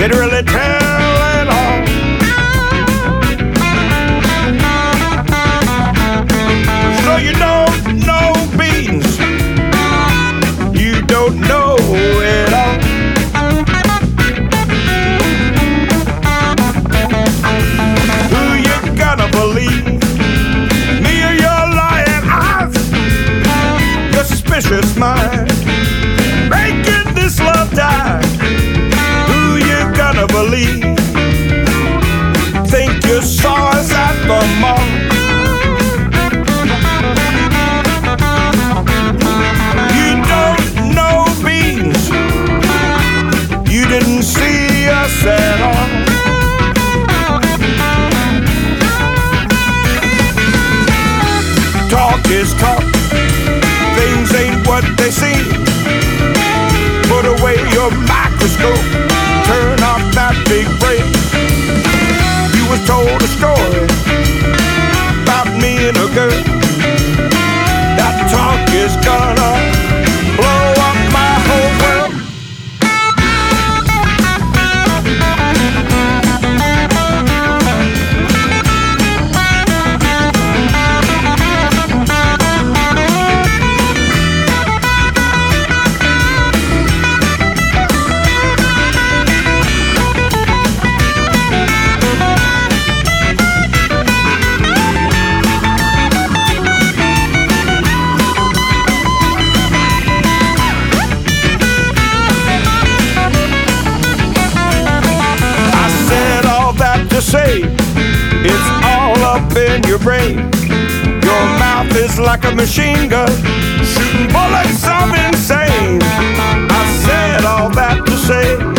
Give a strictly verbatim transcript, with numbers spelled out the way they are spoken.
It really tell it all. So you don't know beans, you don't know it all. Who you gonna believe? Me or your lying eyes? Your suspicious mind making this love die. Who you gonna believe? Think you saw us at the mall? You don't know beans, you didn't see us at all. Talk is talk, things ain't what they seem. Put away your microscope, turn off that big brain. You was told a story about me and a girl. That talk is gonna blow up my whole world. To say it's all up in your brain. Your mouth is like a machine gun, shooting bullets of insane. I said all that to say